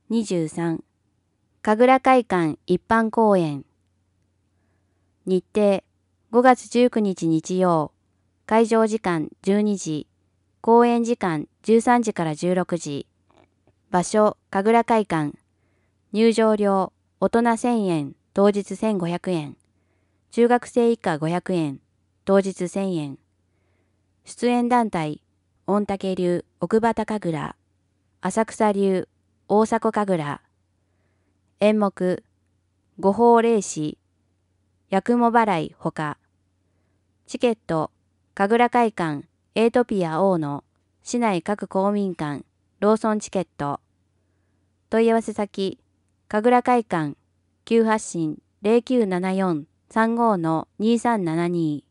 23、神楽会館一般公演。日程、5月19日日曜、会場時間12時、公演時間13時から16時。場所、神楽会館。入場料、大人1000円、当日1500円。中学生以下500円、当日1000円。出演団体、御嶽流奥畑神楽、浅草流大迫神楽。演目、五法霊視、八雲払いほか。チケット、神楽会館エイトピア大野、市内各公民館、ローソンチケット。問い合わせ先、神楽会館、980-0974-35-2372